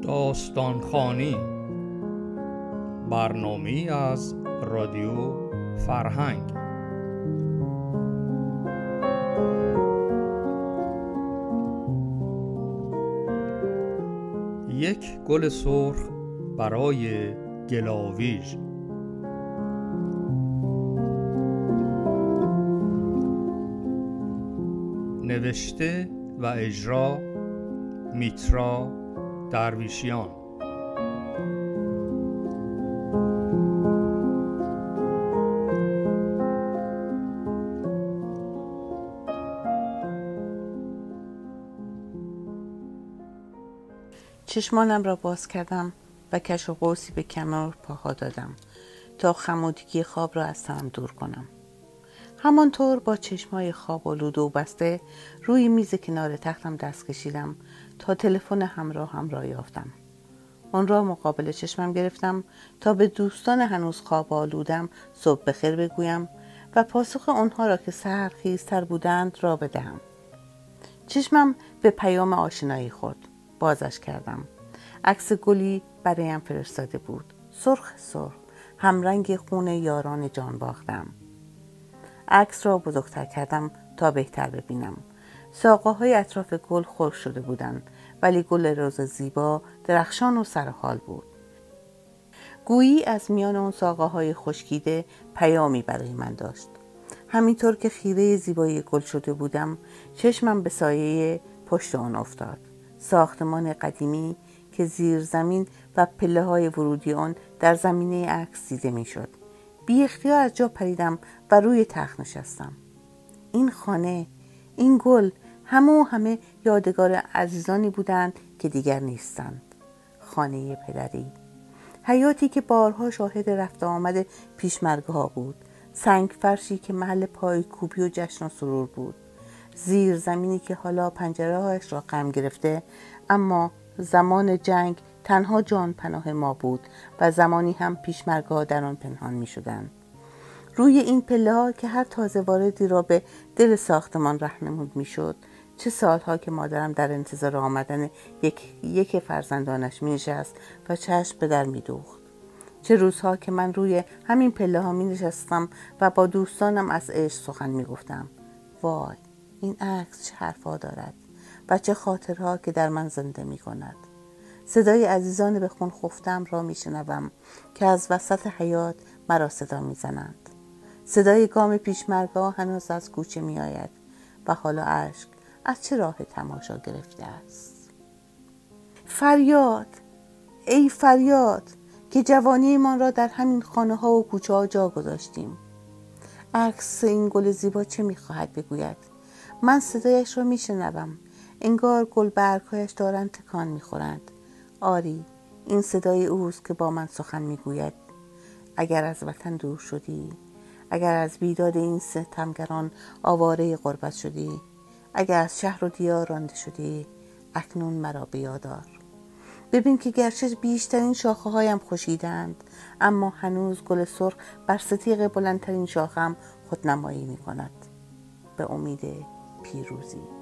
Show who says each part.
Speaker 1: داستانخوانی، برنامه‌ای از رادیو فرهنگ. یک گل سرخ برای گلاویژ. نوشته و اجرا میترا درویشیان.
Speaker 2: چشمانم را باز کردم و کش و قوسی به کمر پاها دادم تا خمودگی خواب را از تنم دور کنم. همانطور با چشمای خواب آلوده و بسته روی میز کنار تختم دست کشیدم تا تلفن همراهم را یافتم. آن را مقابل چشمم گرفتم تا به دوستان هنوز خواب آلودم صبح بخیر بگویم و پاسخ آنها را که سحرخیزتر بودند را بدهم. چشمم به پیام آشنایی خورد. بازش کردم. عکس گلی برایم فرستاده بود. سرخ همرنگ خون یاران جان باختم. عکس را بزرگتر کردم تا بهتر ببینم. ساقه‌های اطراف گل خشک شده بودند، ولی گل رز زیبا درخشان و سرحال بود. گویی از میان اون ساقه‌های خشکیده پیامی برای من داشت. همینطور که خیره زیبایی گل شده بودم، چشمم به سایه پشت آن افتاد. ساختمان قدیمی که زیر زمین و پله‌های ورودی آن در زمینه عکس دیده می‌شد. بی اختیار از جا پریدم و روی تخت نشستم. این خانه، این گل، همه یادگار عزیزانی بودند که دیگر نیستند. خانه پدری، حیاتی که بارها شاهد رفت و آمد پیشمرگ‌ها بود، سنگ فرشی که محل پایکوبی و جشن و سرور بود، زیر زمینی که حالا پنجره‌هایش را غم گرفته، اما زمان جنگ تنها جان پناه ما بود و زمانی هم پیشمرگ‌ها در آن پنهان می-شدند. روی این پله‌ها که هر تازه واردی را به دل ساختمان راهنمود می‌شد، چه سالها که مادرم در انتظار آمدن یک فرزندانش می‌نشست و چشم به در می‌دوخت. چه روزها که من روی همین پله‌ها می‌نشستم و با دوستانم از عشق سخن می‌گفتم. وای، این عکس چه حرفا دارد و چه خاطرها که در من زنده می‌کند. صدای عزیزان به خون خفته‌ام را می‌شنوم که از وسط حیاط مرا صدا می‌زنند. صدای گام پیشمرگ‌ها هنوز از کوچه می‌آید و حالا اشک از چه راه تماشا گرفته است. فریاد، ای فریاد که جوانیمان را در همین خانه‌ها و کوچه‌ها جا گذاشتیم. عکس این گل زیبا چه می‌خواهد بگوید؟ من صدایش را می‌شنوم. انگار گلبرگ‌هایش دارند تکان می‌خورند. آری، این صدای اوست که با من سخن می‌گوید. اگر از وطن دور شدی، اگر از بیداد این ستمگران آواره غربت شدی، اگر از شهر و دیار رانده شدی، اکنون مرا بیادار. ببین که گرچه بیشترین شاخه‌هایم خشکیدند، اما هنوز گل سرخ بر ستیغ بلندترین شاخم خودنمایی می‌کند. به امید پیروزی.